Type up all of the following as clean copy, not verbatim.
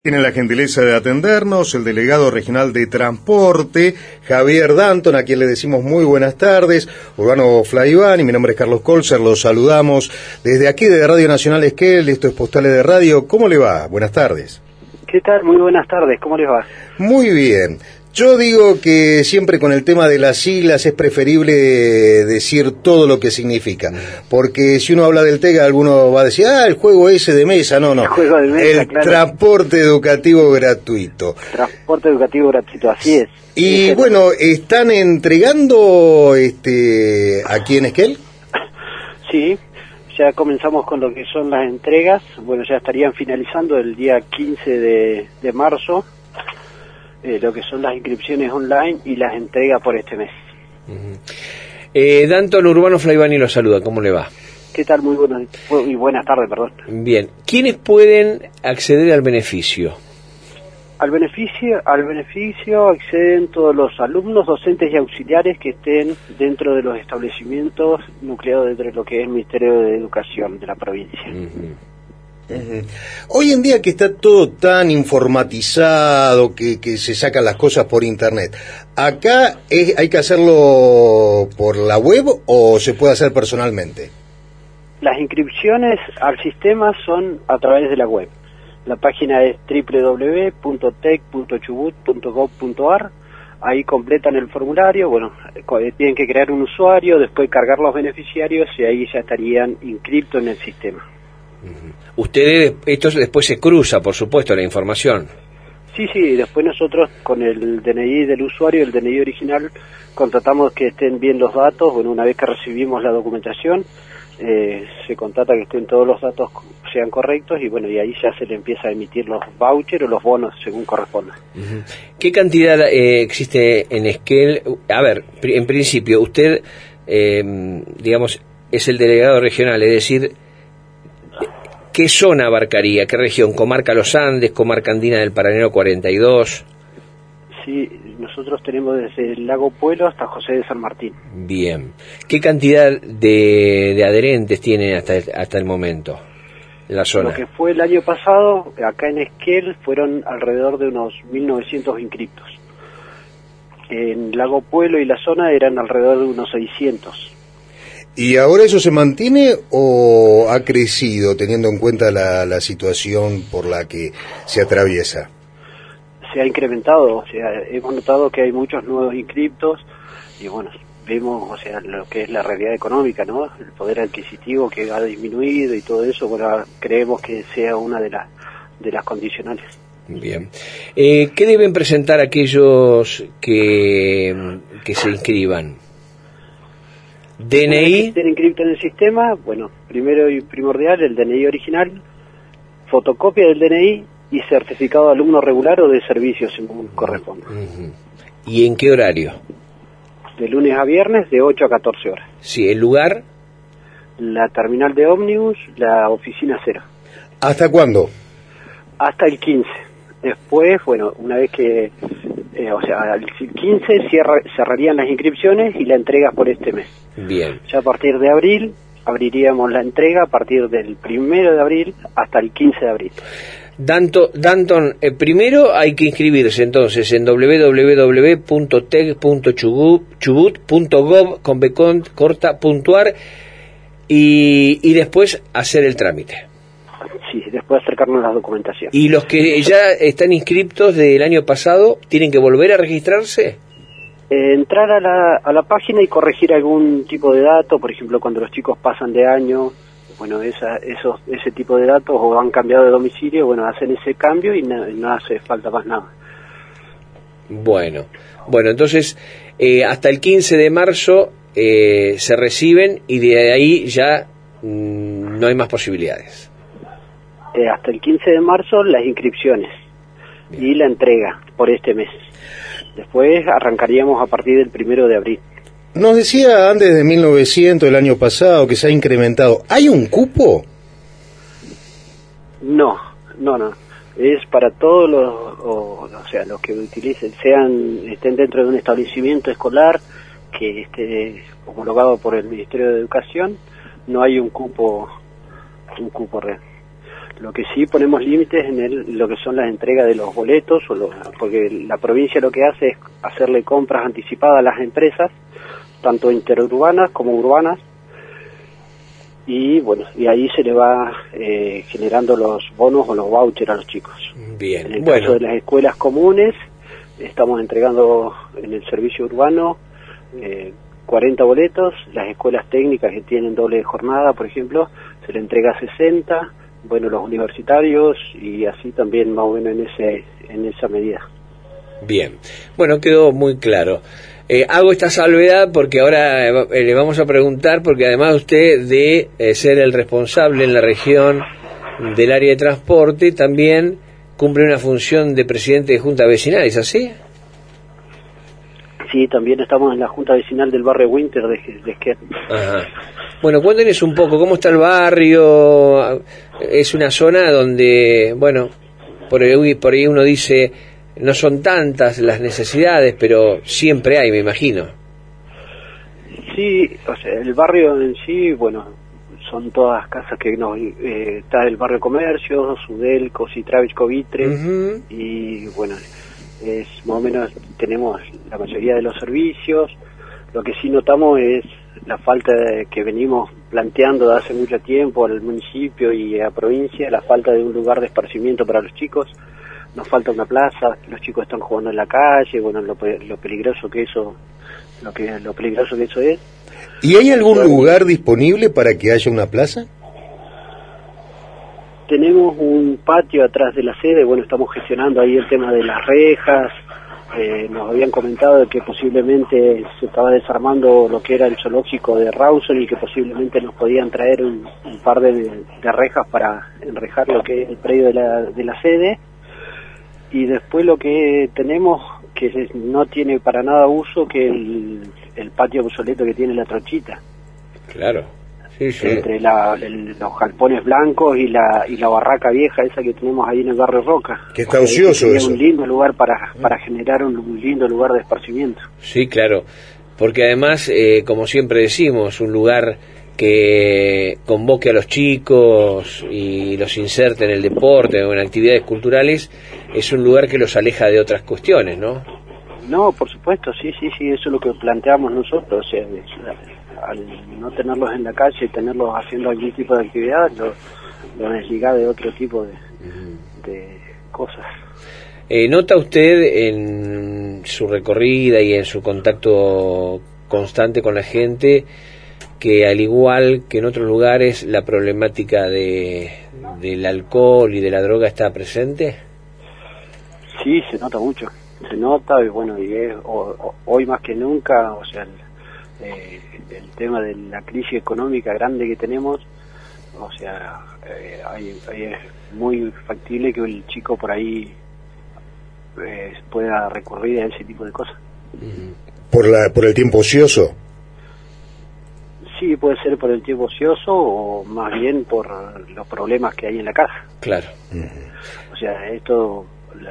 Tiene la gentileza de atendernos el delegado regional de transporte, Javier Danton, a quien le decimos muy buenas tardes. Urbano Flaivani, mi nombre es Carlos Colzer, los saludamos desde aquí de Radio Nacional Esquel, esto es Postales de Radio. ¿Cómo le va? Buenas tardes. ¿Qué tal? Muy buenas tardes, ¿cómo les va? Muy bien. Yo digo que siempre con el tema de las siglas es preferible decir todo lo que significa, porque si uno habla del TEGA, alguno va a decir, el juego ese de mesa, no, El juego de mesa, el claro. transporte educativo gratuito. Transporte educativo gratuito, así es. Y bueno, ¿están entregando aquí en Esquel? Sí, ya comenzamos con lo que son las entregas, bueno, ya estarían finalizando el día 15 de marzo. Lo que son las inscripciones online y las entregas por este mes. Danton, Urbano Flaivani lo saluda, ¿cómo le va? ¿Qué tal? Muy buenas tardes, perdón. Bien, ¿quiénes pueden acceder al beneficio? Al beneficio acceden todos los alumnos, docentes y auxiliares que estén dentro de los establecimientos nucleados dentro de lo que es el Ministerio de Educación de la provincia. Hoy en día que está todo tan informatizado, que se sacan las cosas por internet, ¿acá hay que hacerlo por la web o se puede hacer personalmente? Las inscripciones al sistema son a través de la web. La página es www.tec.chubut.gov.ar. Ahí completan el formulario, bueno, tienen que crear un usuario, después cargar los beneficiarios y ahí ya estarían inscriptos en el sistema. Ustedes, esto después se cruza, por supuesto, la información. Sí, después nosotros con el DNI del usuario, el DNI original, contratamos que estén bien los datos. Bueno, una vez que recibimos la documentación, se contrata que estén todos los datos sean correctos y bueno, y ahí ya se le empieza a emitir los vouchers o los bonos según corresponda. ¿Qué cantidad existe en Esquel? A ver, en principio, usted, digamos, es el delegado regional, es decir, ¿qué zona abarcaría? ¿Qué región? ¿Comarca Los Andes? ¿Comarca Andina del Paranero 42? Sí, nosotros tenemos desde el Lago Puelo hasta José de San Martín. Bien. ¿Qué cantidad de adherentes tienen hasta el momento la zona? Lo que fue el año pasado, acá en Esquel, fueron alrededor de unos 1.900 inscriptos. En Lago Puelo y la zona eran alrededor de unos 600. ¿Y ahora eso se mantiene o ha crecido teniendo en cuenta la situación por la que se atraviesa? Se ha incrementado, o sea, hemos notado que hay muchos nuevos inscriptos y bueno, vemos, o sea, lo que es la realidad económica, ¿no? El poder adquisitivo que ha disminuido y todo eso, bueno, creemos que sea una de las condicionales. Bien. ¿Qué deben presentar aquellos que se inscriban? DNI. Estén inscritos en el sistema, bueno, primero y primordial, el DNI original, fotocopia del DNI y certificado de alumno regular o de servicio, según corresponda. ¿Y en qué horario? De lunes a viernes, de 8 a 14 horas. Sí, ¿el lugar? La terminal de ómnibus, la oficina 0. ¿Hasta cuándo? Hasta el 15. Después, bueno, una vez que, o sea, el 15 cerrarían las inscripciones y la entrega por este mes. Bien. Ya a partir de abril, abriríamos la entrega a partir del 1 de abril hasta el 15 de abril. Danton, primero hay que inscribirse entonces en www.tec.chubut.gov.ar y después hacer el trámite. Sí, después acercarnos a la documentación. ¿Y los que ya están inscriptos del año pasado tienen que volver a registrarse? Entrar a la página y corregir algún tipo de dato, por ejemplo, cuando los chicos pasan de año, bueno, ese tipo de datos o han cambiado de domicilio, bueno, hacen ese cambio y no hace falta más nada. Bueno, entonces hasta el 15 de marzo se reciben y de ahí ya no hay más posibilidades. Hasta el 15 de marzo las inscripciones. Bien. Y la entrega por este mes. Después arrancaríamos a partir del 1 de abril. Nos decía antes de 1900, el año pasado, que se ha incrementado. ¿Hay un cupo? No. Es para todos los que utilicen, estén dentro de un establecimiento escolar que esté homologado por el Ministerio de Educación. No hay un cupo real. Lo que sí ponemos límites en lo que son las entregas de los boletos, porque la provincia lo que hace es hacerle compras anticipadas a las empresas, tanto interurbanas como urbanas, y bueno, y ahí se le va generando los bonos o los vouchers a los chicos. Bien, en el caso de las escuelas comunes, estamos entregando en el servicio urbano 40 boletos. Las escuelas técnicas que tienen doble jornada, por ejemplo, se le entrega 60. Bueno, los universitarios, y así también más o menos en esa medida. Bien, bueno, quedó muy claro. Hago esta salvedad porque ahora le vamos a preguntar, porque además usted de ser el responsable en la región del área de transporte, también cumple una función de presidente de junta vecinal, ¿es así? Sí, también estamos en la junta vecinal del barrio Winter de Esquel. Ajá. Bueno, cuéntenos un poco, ¿cómo está el barrio? Es una zona donde, bueno, por ahí uno dice, no son tantas las necesidades, pero siempre hay, me imagino. Sí, o sea, el barrio en sí, bueno, son todas casas que está el barrio Comercio, Sudelco, Citravico, Vitre, y bueno, es más o menos tenemos la mayoría de los servicios. Lo que sí notamos es la falta que venimos planteando de hace mucho tiempo al municipio y a la provincia, la falta de un lugar de esparcimiento para los chicos. Nos falta una plaza, los chicos están jugando en la calle, bueno, lo peligroso que eso es. ¿Y hay algún lugar disponible para que haya una plaza? Tenemos un patio atrás de la sede, bueno, estamos gestionando ahí el tema de las rejas. Nos habían comentado de que posiblemente se estaba desarmando lo que era el zoológico de Rawson y que posiblemente nos podían traer un par de rejas para enrejar lo que es el predio de la sede. Y después lo que tenemos, que no tiene para nada uso, que el patio obsoleto que tiene la Trochita. Claro, sí, sí. Entre los galpones blancos y la barraca vieja esa que tenemos ahí en el barrio Roca. Que está ocioso eso. Es un lindo lugar para generar un lindo lugar de esparcimiento. Sí, claro, porque además, como siempre decimos, un lugar que convoque a los chicos y los inserte en el deporte o en actividades culturales, es un lugar que los aleja de otras cuestiones, ¿no? No, por supuesto, sí, eso es lo que planteamos nosotros, o sea, al no tenerlos en la calle, tenerlos haciendo algún tipo de actividad, lo desligar de otro tipo de cosas. ¿Nota usted en su recorrida y en su contacto constante con la gente que, al igual que en otros lugares, la problemática del alcohol y de la droga está presente? Sí, se nota mucho, se nota, y bueno, hoy más que nunca, o sea, el tema de la crisis económica grande que tenemos, o sea, es muy factible que el chico por ahí pueda recurrir a ese tipo de cosas. ¿Por el tiempo ocioso? Sí, puede ser por el tiempo ocioso o más bien por los problemas que hay en la casa. Claro. O sea, esto,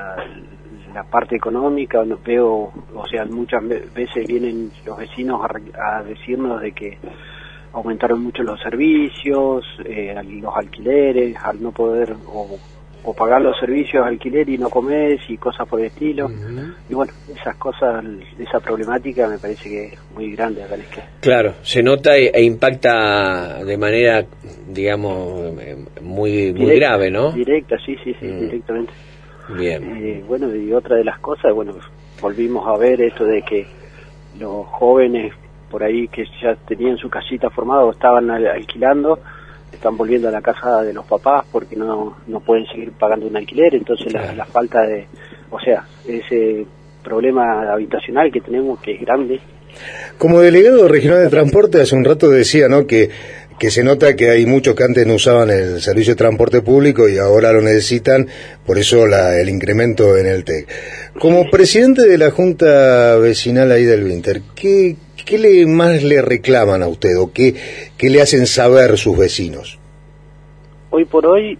la parte económica, nos veo, o sea, muchas veces vienen los vecinos a decirnos de que aumentaron mucho los servicios, los alquileres, al no poder o pagar los servicios de alquiler y no comer y cosas por el estilo. Y bueno, esas cosas, esa problemática me parece que es muy grande acá en Esquel. Claro, se nota e impacta de manera, digamos, muy grave, ¿no? Directa, sí, directamente. Bien. Bueno, y otra de las cosas, bueno, volvimos a ver esto de que los jóvenes por ahí que ya tenían su casita formada o estaban alquilando, están volviendo a la casa de los papás porque no pueden seguir pagando un alquiler. Entonces la falta de, o sea, ese problema habitacional que tenemos, que es grande. Como delegado regional de transporte, hace un rato decía, ¿no?, que se nota que hay muchos que antes no usaban el servicio de transporte público y ahora lo necesitan, por eso el incremento en el TEC. Como presidente de la Junta Vecinal ahí del Winter, ¿qué más le reclaman a usted o qué le hacen saber sus vecinos? Hoy por hoy,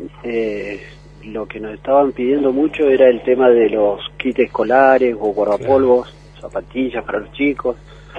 lo que nos estaban pidiendo mucho era el tema de los kits escolares o guardapolvos, zapatillas para los chicos,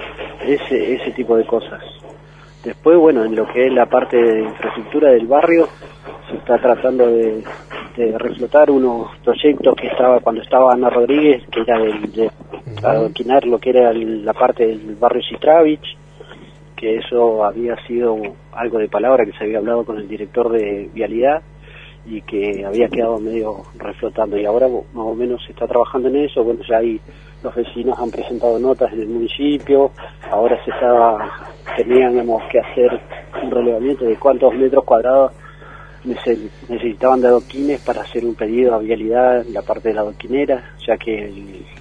ese tipo de cosas. Después, bueno, en lo que es la parte de infraestructura del barrio, se está tratando de reflotar unos proyectos que estaba cuando estaba Ana Rodríguez, que era de adoquinar lo que era la parte del barrio Citravich, que eso había sido algo de palabra que se había hablado con el director de Vialidad y que había quedado medio reflotando, y ahora más o menos se está trabajando en eso. Bueno, ya ahí los vecinos han presentado notas en el municipio, ahora teníamos que hacer un relevamiento de cuántos metros cuadrados necesitaban de adoquines para hacer un pedido a Vialidad en la parte de la adoquinera, ya que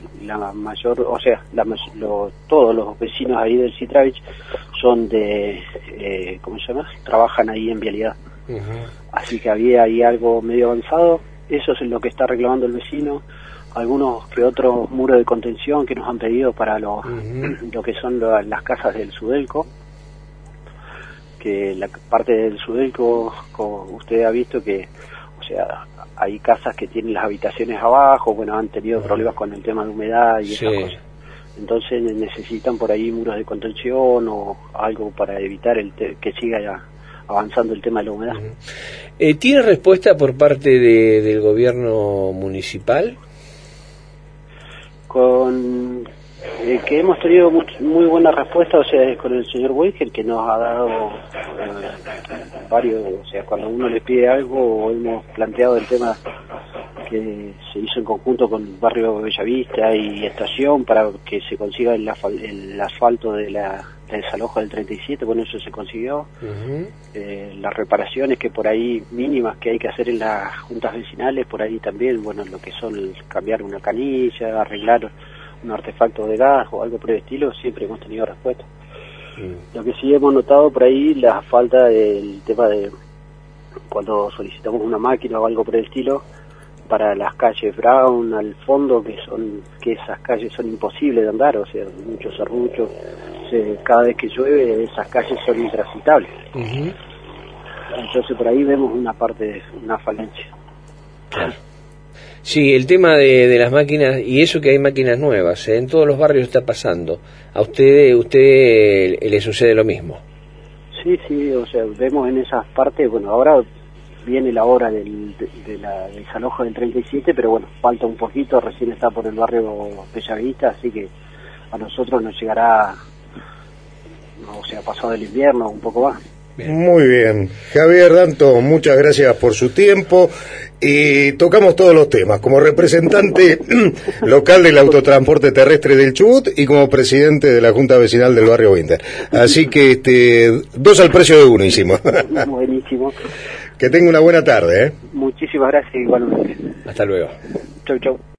todos los vecinos ahí del Citravich son trabajan ahí en Vialidad. Así que había ahí algo medio avanzado. Eso es lo que está reclamando el vecino. Algunos que otros muros de contención que nos han pedido para lo que son las casas del Sudelco, que la parte del Sudelco, como usted ha visto, que hay casas que tienen las habitaciones abajo, bueno, han tenido problemas con el tema de humedad y esas cosas. Entonces necesitan por ahí muros de contención o algo para evitar que siga avanzando el tema de la humedad. ¿Tiene respuesta por parte del gobierno municipal? Que hemos tenido muy buena respuesta, con el señor Weigel, que nos ha dado varios, cuando uno le pide algo, hemos planteado el tema que se hizo en conjunto con el barrio Bellavista y Estación para que se consiga el asfalto de la desalojo del 37, bueno, eso se consiguió. Las reparaciones que por ahí mínimas que hay que hacer en las juntas vecinales, por ahí también, bueno, lo que son cambiar una canilla, arreglar un artefacto de gas o algo por el estilo, siempre hemos tenido respuesta. Lo que sí hemos notado por ahí, la falta del tema de cuando solicitamos una máquina o algo por el estilo para las calles Brown al fondo, que esas calles son imposibles de andar, muchos serruchos, cada vez que llueve esas calles son intransitables. Entonces por ahí vemos una falencia. Claro. Sí, el tema de las máquinas, y eso que hay máquinas nuevas, en todos los barrios está pasando. ¿A usted le sucede lo mismo? Sí, vemos en esas partes, bueno, ahora viene la hora del desalojo del 37, pero bueno, falta un poquito, recién está por el barrio Bellavista, así que a nosotros nos llegará, pasado el invierno, un poco más. Bien. Muy bien. Javier Danto, muchas gracias por su tiempo. Y tocamos todos los temas, como representante local del autotransporte terrestre del Chubut y como presidente de la Junta Vecinal del barrio Winter. Así que 2 al precio de 1 hicimos. Buenísimo. Que tenga una buena tarde. Muchísimas gracias, igualmente. Hasta luego. Chau.